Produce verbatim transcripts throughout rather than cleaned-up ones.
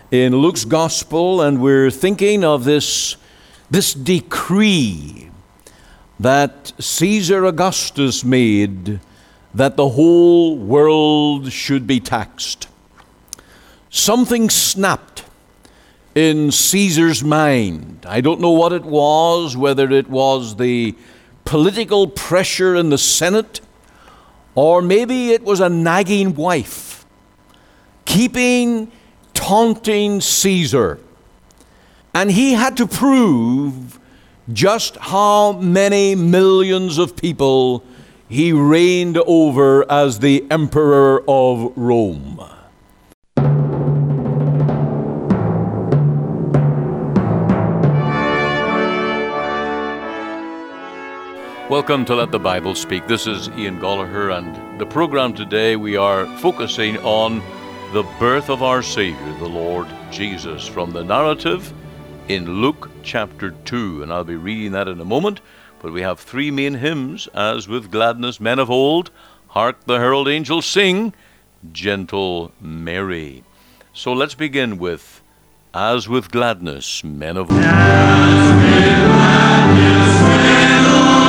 in Luke's Gospel, and we're thinking of this, this decree that Caesar Augustus made that the whole world should be taxed. Something snapped in Caesar's mind. I don't know what it was, whether it was the political pressure in the Senate, or maybe it was a nagging wife keeping taunting Caesar. And he had to prove just how many millions of people he reigned over as the Emperor of Rome. Welcome to Let the Bible Speak. This is Ian Gallagher, and the program today we are focusing on the birth of our Savior, the Lord Jesus, from the narrative in Luke chapter two. And I'll be reading that in a moment, but we have three main hymns. As with gladness men of old, hark the herald angels sing, Gentle Mary. So let's begin with As with gladness men of old. As with gladness men of old.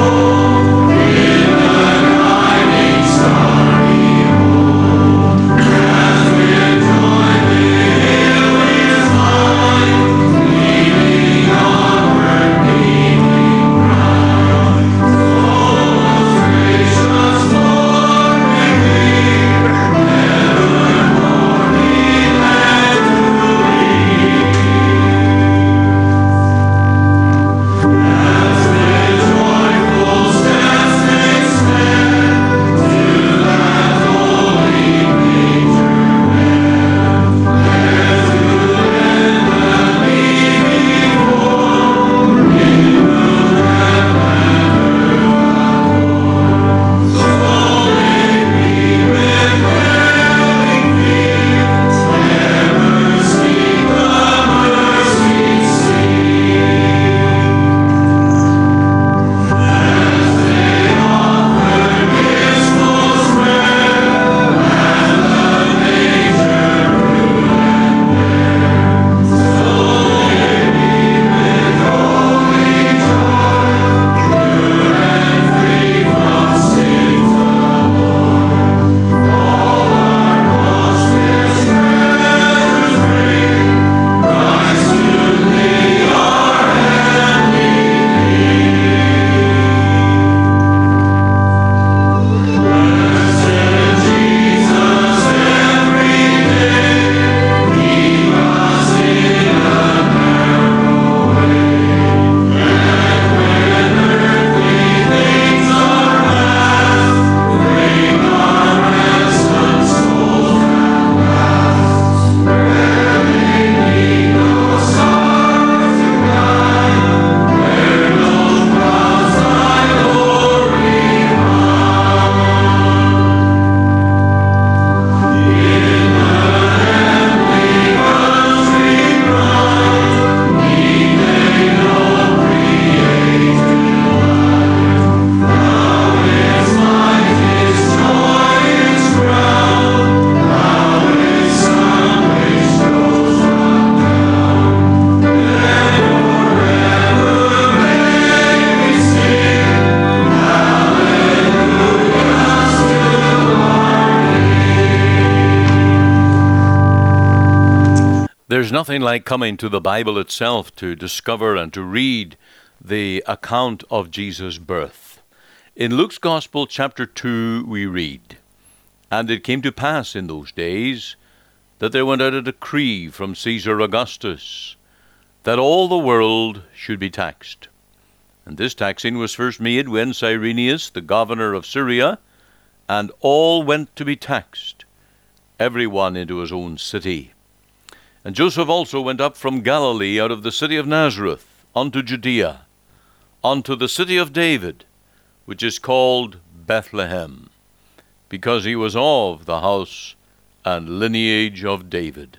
There's nothing like coming to the Bible itself to discover and to read the account of Jesus' birth. In Luke's Gospel, chapter two, we read, And it came to pass in those days that there went out a decree from Caesar Augustus that all the world should be taxed. And this taxing was first made when Cyrenius, the governor of Syria, and all went to be taxed, every one into his own city. And Joseph also went up from Galilee out of the city of Nazareth unto Judea, unto the city of David, which is called Bethlehem, because he was of the house and lineage of David,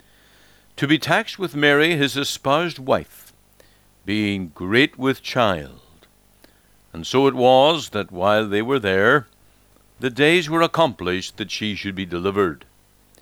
to be taxed with Mary his espoused wife, being great with child. And so it was that while they were there, the days were accomplished that she should be delivered.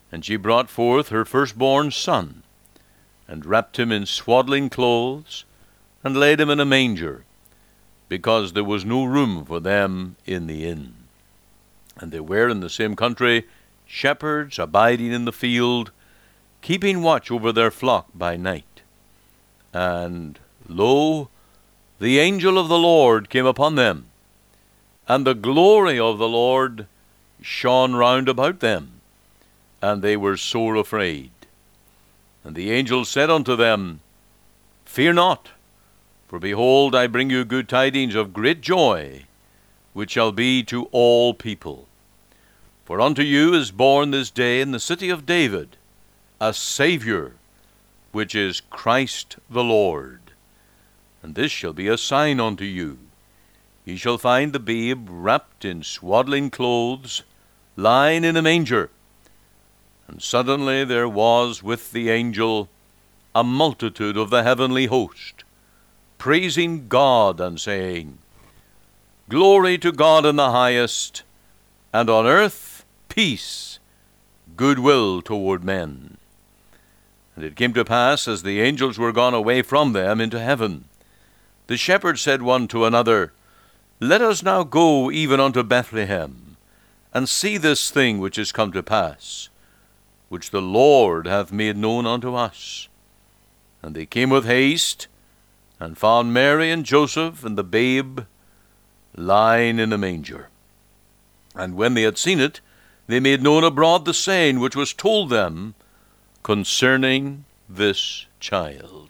And she brought forth her firstborn son, and wrapped him in swaddling clothes, and laid him in a manger, because there was no room for them in the inn. And there were in the same country shepherds abiding in the field, keeping watch over their flock by night. And, lo, the angel of the Lord came upon them, and the glory of the Lord shone round about them, and they were sore afraid. And the angel said unto them, Fear not, for behold, I bring you good tidings of great joy, which shall be to all people. For unto you is born this day in the city of David a Saviour, which is Christ the Lord. And this shall be a sign unto you. Ye shall find the babe wrapped in swaddling clothes, lying in a manger. And suddenly there was with the angel a multitude of the heavenly host, praising God and saying, Glory to God in the highest, and on earth peace, goodwill toward men. And it came to pass, as the angels were gone away from them into heaven, the shepherds said one to another, Let us now go even unto Bethlehem, and see this thing which is come to pass, which the Lord hath made known unto us. And they came with haste, and found Mary and Joseph and the babe lying in a manger. And when they had seen it, they made known abroad the saying which was told them concerning this child.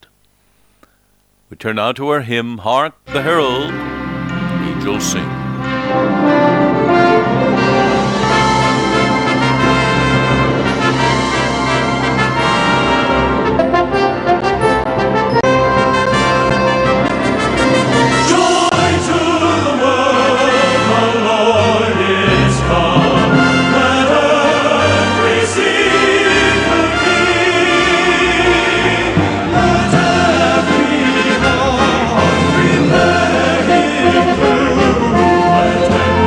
We turn now to our hymn, Hark the Herald Angels Sing. Remember him through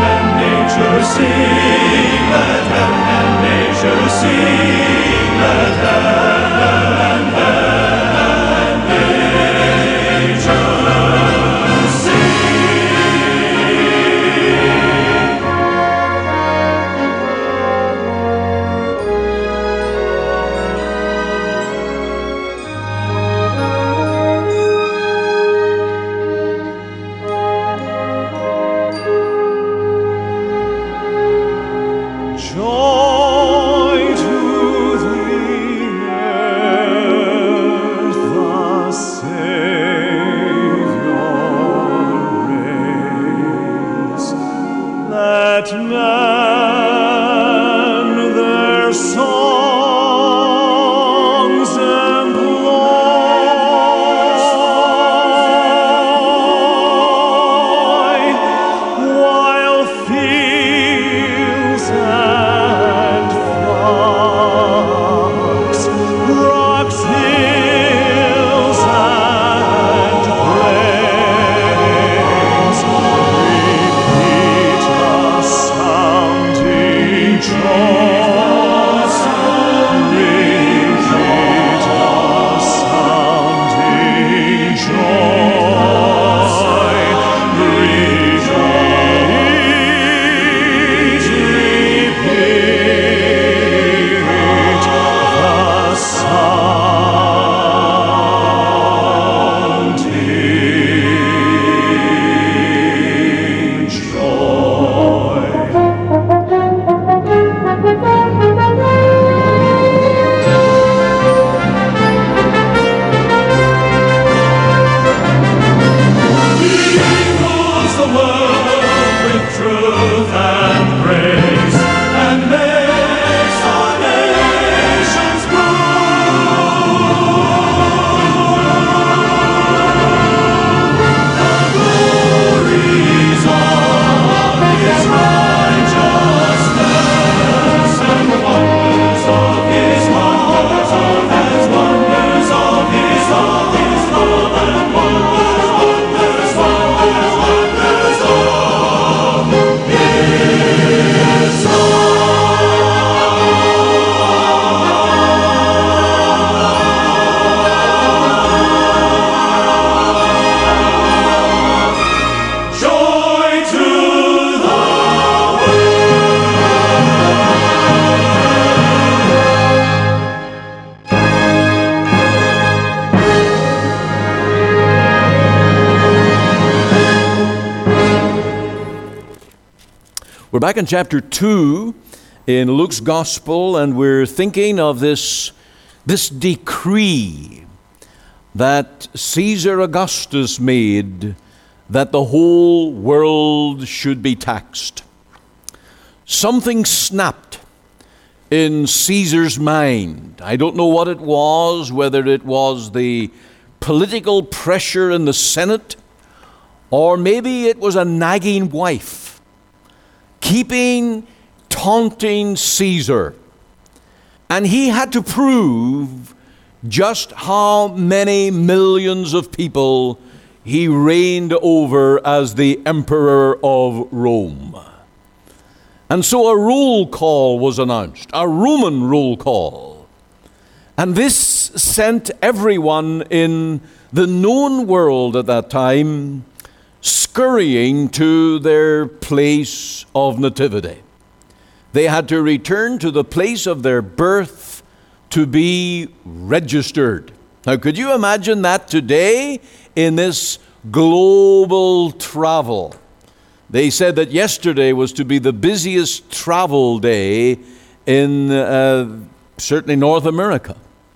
We're back in chapter two in Luke's Gospel, and we're thinking of this, this decree that Caesar Augustus made that the whole world should be taxed. Something snapped in Caesar's mind. I don't know what it was, whether it was the political pressure in the Senate, or maybe it was a nagging wife keeping taunting Caesar. And he had to prove just how many millions of people he reigned over as the Emperor of Rome. And so a roll call was announced, a Roman roll call. And this sent everyone in the known world at that time scurrying to their place of nativity. They had to return to the place of their birth to be registered. Now, could you imagine that today in this global travel? They said that yesterday was to be the busiest travel day in uh, certainly North America.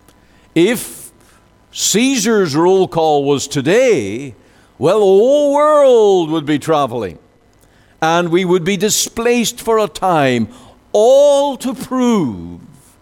If Caesar's roll call was today, well, the whole world would be traveling, and we would be displaced for a time, all to prove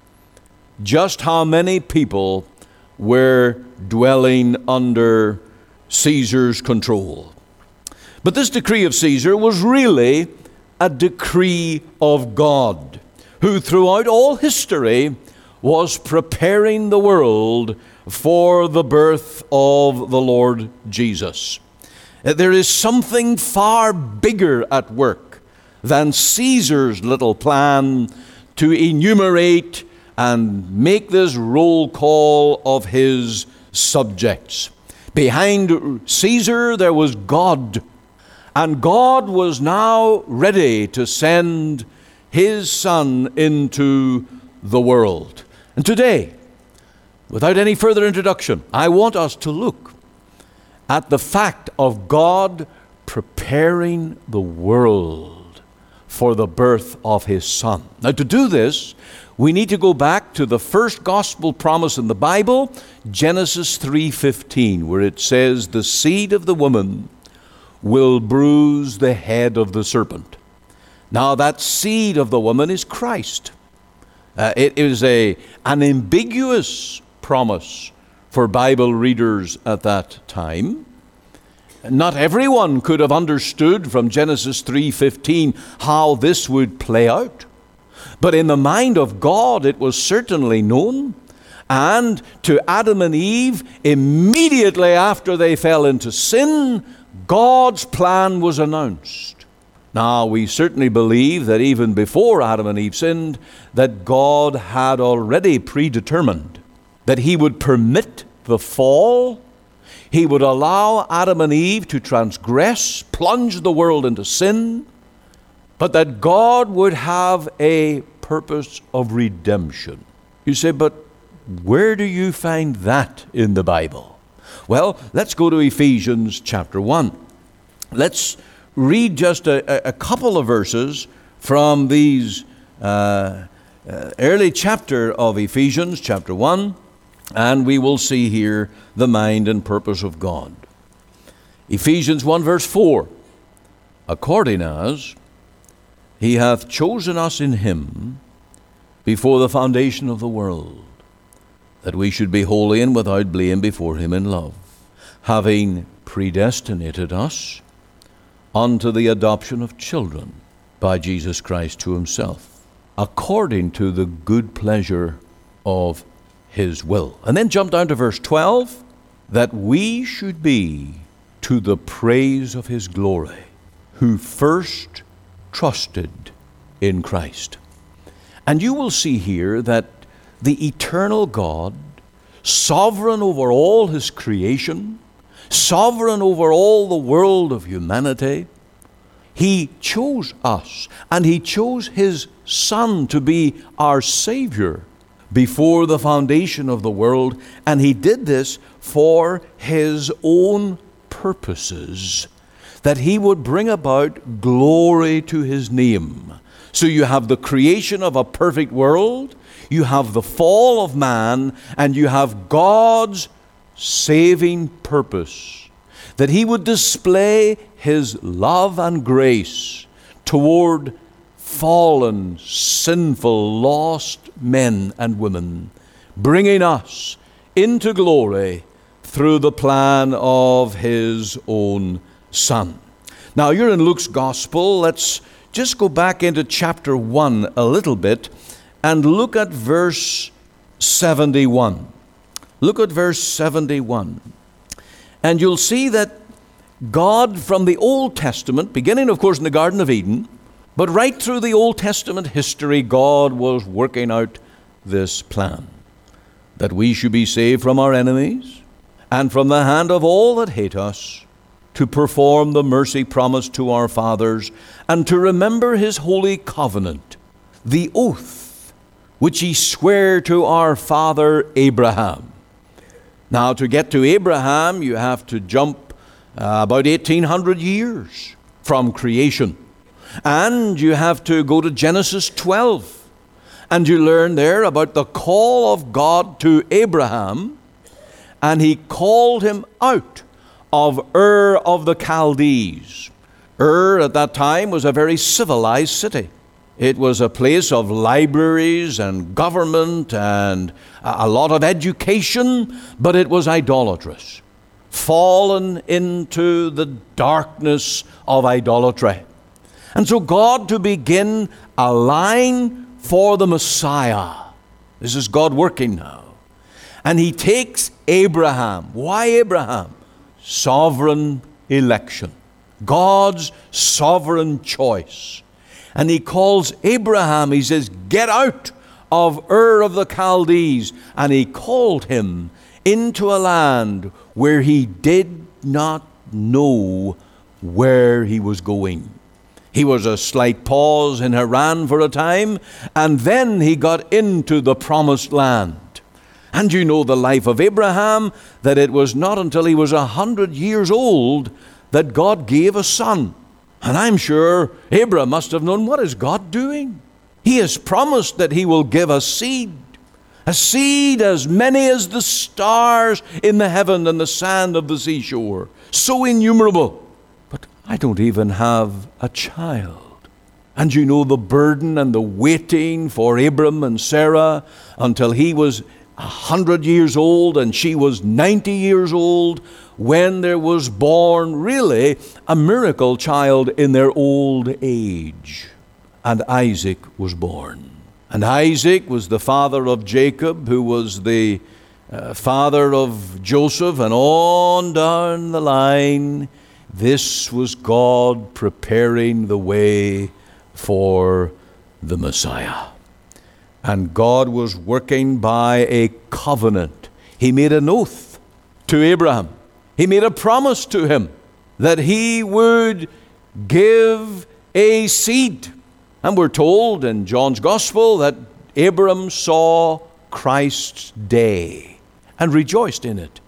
just how many people were dwelling under Caesar's control. But this decree of Caesar was really a decree of God, who throughout all history was preparing the world for the birth of the Lord Jesus. There is something far bigger at work than Caesar's little plan to enumerate and make this roll call of his subjects. Behind Caesar there was God, and God was now ready to send his Son into the world. And today, without any further introduction, I want us to look at the fact of God preparing the world for the birth of his Son. Now, to do this, we need to go back to the first gospel promise in the Bible, Genesis three fifteen, where it says, "The seed of the woman will bruise the head of the serpent." Now, that seed of the woman is Christ. Uh, it is a an ambiguous promise for Bible readers at that time. Not everyone could have understood from Genesis three fifteen how this would play out. But in the mind of God, it was certainly known. And to Adam and Eve, immediately after they fell into sin, God's plan was announced. Now, we certainly believe that even before Adam and Eve sinned, that God had already predetermined that he would permit the fall. He would allow Adam and Eve to transgress, plunge the world into sin, but that God would have a purpose of redemption. You say, but where do you find that in the Bible? Well, let's go to Ephesians chapter one. Let's read just a, a couple of verses from these uh, uh, early chapter of Ephesians chapter one, and we will see here the mind and purpose of God. Ephesians one verse four, "According as he hath chosen us in him before the foundation of the world, that we should be holy and without blame before him in love, having predestinated us unto the adoption of children by Jesus Christ to himself, according to the good pleasure of his will." And then jump down to verse twelve, "that we should be to the praise of his glory, who first trusted in Christ." And you will see here that the eternal God, sovereign over all his creation, sovereign over all the world of humanity, he chose us, and he chose his Son to be our Savior before the foundation of the world, and he did this for his own purposes. that he would bring about glory to his name. So you have the creation of a perfect world, you have the fall of man, and you have God's saving purpose, that he would display his love and grace toward fallen, sinful, lost men and women, bringing us into glory through the plan of his own Son. Now, you're in Luke's Gospel. Let's just go back into chapter one a little bit and look at verse seventy-one. Look at verse seventy-one. And you'll see that God, from the Old Testament, beginning, of course, in the Garden of Eden, but right through the Old Testament history, God was working out this plan, that we should be saved from our enemies and from the hand of all that hate us, to perform the mercy promised to our fathers, and to remember his holy covenant, the oath which he sware to our father Abraham. Now, to get to Abraham, you have to jump uh, about eighteen hundred years from creation. And you have to go to Genesis twelve. And you learn there about the call of God to Abraham. And he called him out of Ur of the Chaldees. Ur at that time was a very civilized city. It was a place of libraries and government and a lot of education, but it was idolatrous, fallen into the darkness of idolatry. And so God, to begin a line for the Messiah, this is God working now, and he takes Abraham. Why Abraham? Sovereign election, God's sovereign choice. And he calls Abraham, he says, get out of Ur of the Chaldees. And he called him into a land where he did not know where he was going. He was a slight pause in Haran for a time, and then he got into the promised land. And you know the life of Abraham, that it was not until he was a hundred years old that God gave a son. And I'm sure Abraham must have known, what is God doing? He has promised that he will give a seed, a seed as many as the stars in the heaven and the sand of the seashore, so innumerable. But I don't even have a child. And you know the burden and the waiting for Abram and Sarah until he was a hundred years old and she was ninety years old, when there was born really a miracle child in their old age. And Isaac was born. And Isaac was the father of Jacob, who was the uh, father of Joseph, and on down the line. This was God preparing the way for the Messiah. And God was working by a covenant. He made an oath to Abraham. He made a promise to him that he would give a seed. And we're told in John's Gospel that Abraham saw Christ's day and rejoiced in it.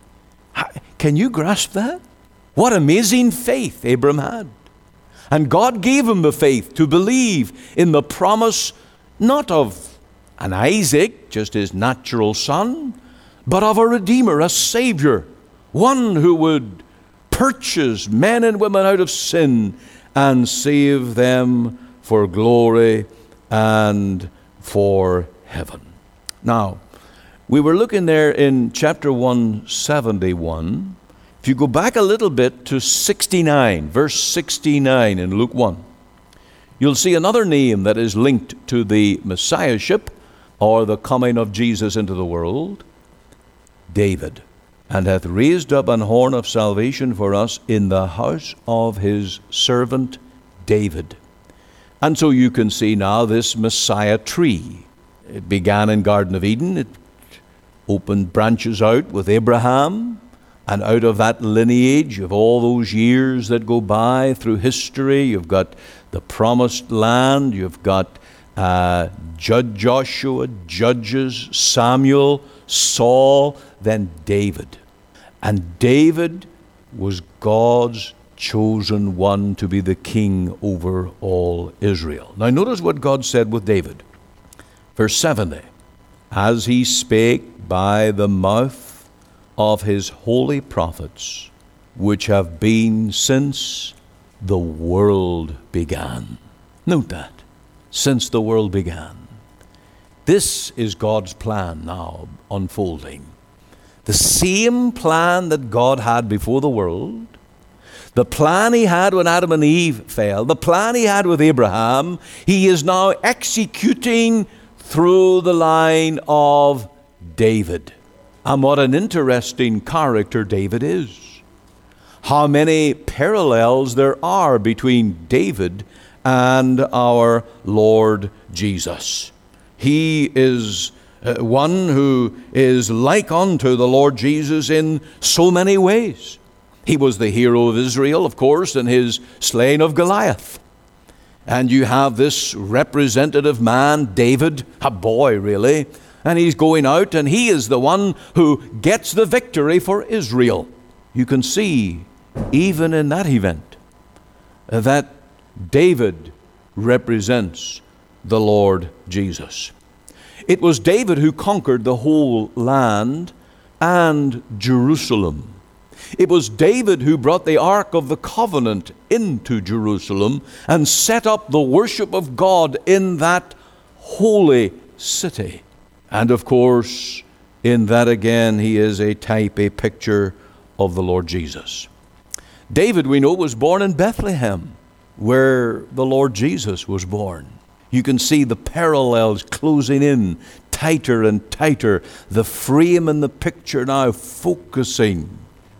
Can you grasp that? What amazing faith Abraham had. And God gave him the faith to believe in the promise, not of an Isaac, just his natural son, but of a Redeemer, a Savior, one who would purchase men and women out of sin and save them for glory and for heaven. Now, we were looking there in chapter one seventy-one. If you go back a little bit to sixty-nine, verse sixty-nine in Luke one, you'll see another name that is linked to the Messiahship, or the coming of Jesus into the world, David. And hath raised up an horn of salvation for us in the house of his servant David. And so you can see now this Messiah tree. It began in Garden of Eden. It opened branches out with Abraham. And out of that lineage of all those years that go by through history, you've got the promised land, you've got uh, Judge Joshua, Judges, Samuel, Saul, then David. And David was God's chosen one to be the king over all Israel. Now notice what God said with David. Verse seventy, as he spake by the mouth of his holy prophets, which have been since the world began. Note that, since the world began. This is God's plan now unfolding. The same plan that God had before the world, the plan he had when Adam and Eve fell, the plan he had with Abraham, he is now executing through the line of David. And what an interesting character David is. How many parallels there are between David and our Lord Jesus. He is uh, one who is like unto the Lord Jesus in so many ways. He was the hero of Israel, of course, in his slaying of Goliath. And you have this representative man, David, a boy really, and he's going out and he is the one who gets the victory for Israel. You can see, even in that event, that David represents the Lord Jesus. It was David who conquered the whole land and Jerusalem. It was David who brought the Ark of the Covenant into Jerusalem and set up the worship of God in that holy city. And of course, in that again, he is a type, a picture of the Lord Jesus. David, we know, was born in Bethlehem, where the Lord Jesus was born. You can see the parallels closing in tighter and tighter. The frame in the picture now focusing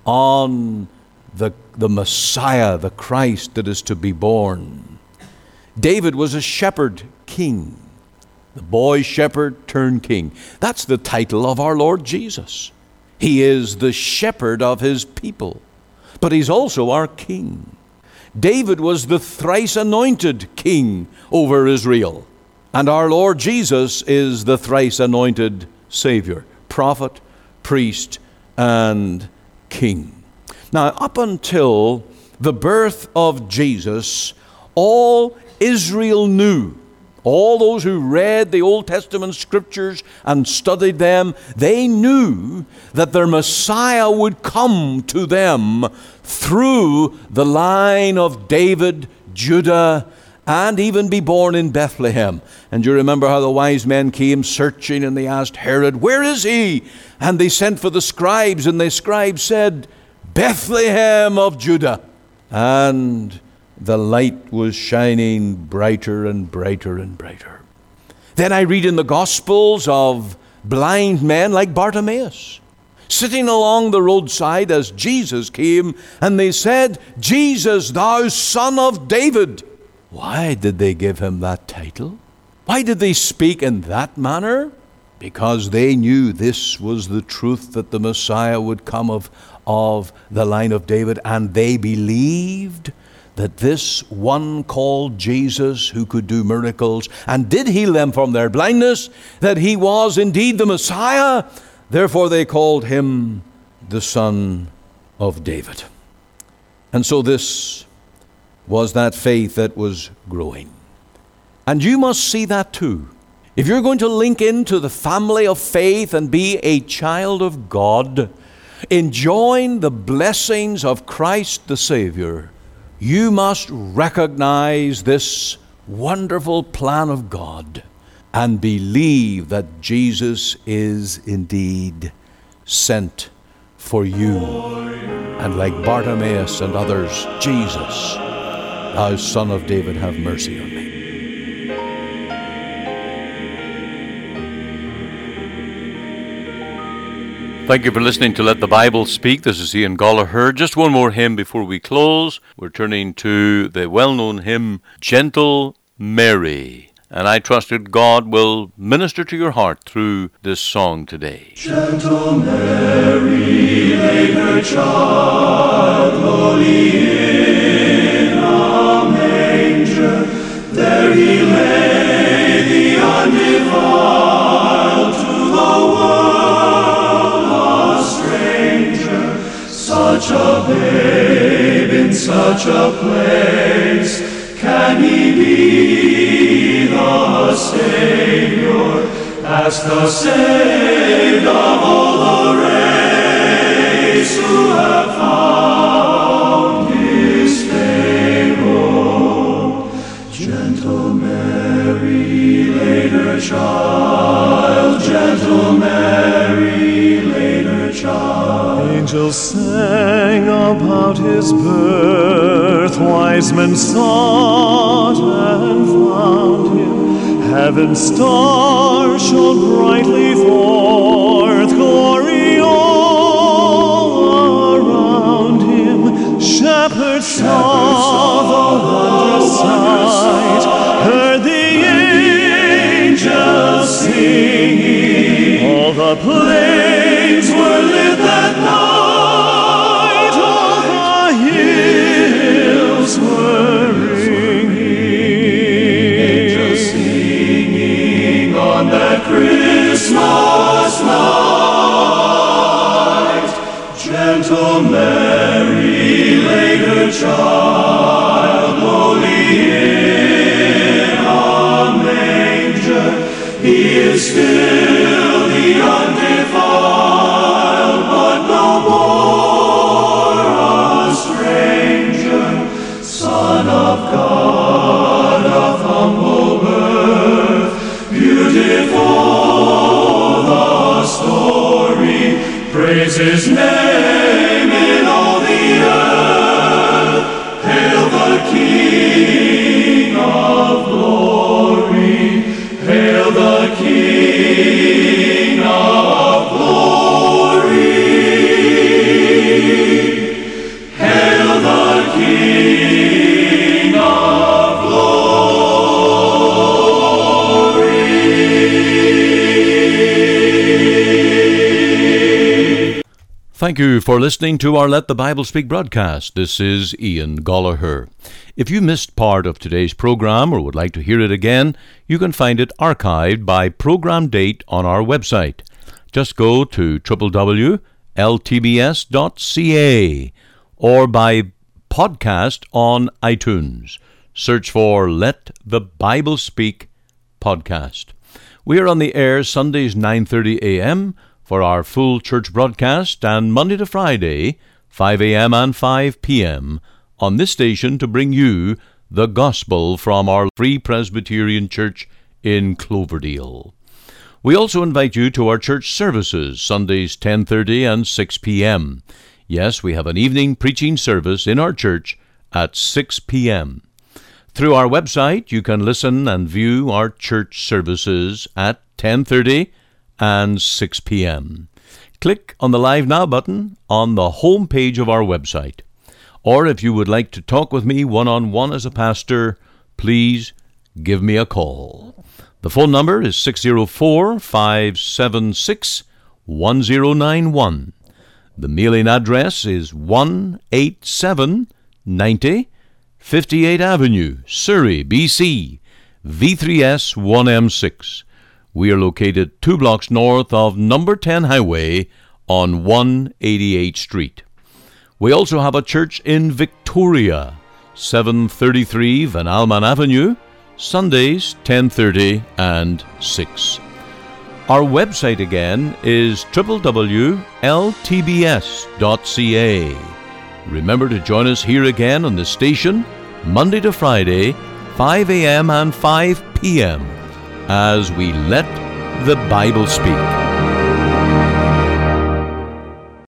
on the, the Messiah, the Christ that is to be born. David was a shepherd king. The boy shepherd turned king. That's the title of our Lord Jesus. He is the shepherd of his people, but he's also our king. David was the thrice anointed king over Israel, and our Lord Jesus is the thrice anointed Savior, prophet, priest, and king. Now, up until the birth of Jesus, all Israel knew, all those who read the Old Testament scriptures and studied them, they knew that their Messiah would come to them through the line of David, Judah, and even be born in Bethlehem. And you remember how the wise men came searching and they asked Herod, "Where is he?" And they sent for the scribes, and the scribes said, "Bethlehem of Judah." And the light was shining brighter and brighter and brighter. Then I read in the Gospels of blind men like Bartimaeus, sitting along the roadside as Jesus came, and they said, "Jesus, thou son of David." Why did they give him that title? Why did they speak in that manner? Because they knew this was the truth, that the Messiah would come of, of the line of David, and they believed that this one called Jesus, who could do miracles and did heal them from their blindness, that he was indeed the Messiah. Therefore they called him the Son of David. And so this was that faith that was growing. And you must see that too. If you're going to link into the family of faith and be a child of God, enjoying the blessings of Christ the Savior, you must recognize this wonderful plan of God and believe that Jesus is indeed sent for you. And like Bartimaeus and others, Jesus, thou Son of David, have mercy on me. Thank you for listening to Let the Bible Speak. This is Ian Gollaher. Just one more hymn before we close. We're turning to the well-known hymn, Gentle Mary. And I trust that God will minister to your heart through this song today. Gentle Mary laid her child lowly in a manger. There he lay, the undefiled to the world a stranger. Such a babe in such a place? Can he be the Savior? As the saved of all the race who have found his favor. Gentle Mary laid her child, gentle Mary laid her child. Angels sang about his birth, wise men sought and found him. Heaven's star shone brightly forth, glory all around him. Shepherds saw the wondrous sight, heard the angels singing. All the plains were lit that night, all the hills were ringing. Angels singing on that Christmas night. Gentle Mary laid her child lowly in a manger. He is still the undefiled, but no more a stranger. Son of God of humble birth, beautiful the story. Praise his name in all the earth. Hail the King of glory. Hail the King of glory. Hail the King of glory. Thank you for listening to our Let the Bible Speak broadcast. This is Ian Gollaher. If you missed part of today's program or would like to hear it again, you can find it archived by program date on our website. Just go to w w w dot l t b s dot c a or by podcast on iTunes. Search for Let the Bible Speak podcast. We are on the air Sundays nine thirty a.m. for our full church broadcast, and Monday to Friday, five a.m. and five p.m. on this station to bring you the gospel from our Free Presbyterian Church in Cloverdale. We also invite you to our church services, Sundays ten thirty and six p.m. Yes, we have an evening preaching service in our church at six p.m. Through our website, you can listen and view our church services at ten thirty and six p.m. Click on the Live Now button on the home page of our website. Or if you would like to talk with me one-on-one as a pastor, please give me a call. The phone number is six oh four, five seven six, one oh nine one. The mailing address is one eighty-seven ninety fifty-eighth Avenue, Surrey, B C, V three S one M six. We are located two blocks north of number ten Highway on one eighty-eighth Street. We also have a church in Victoria, seven thirty-three Van Alman Avenue, Sundays ten thirty and six. Our website again is w w w dot l t b s dot c a. Remember to join us here again on the station, Monday to Friday, five a.m. and five p.m. as we let the Bible speak.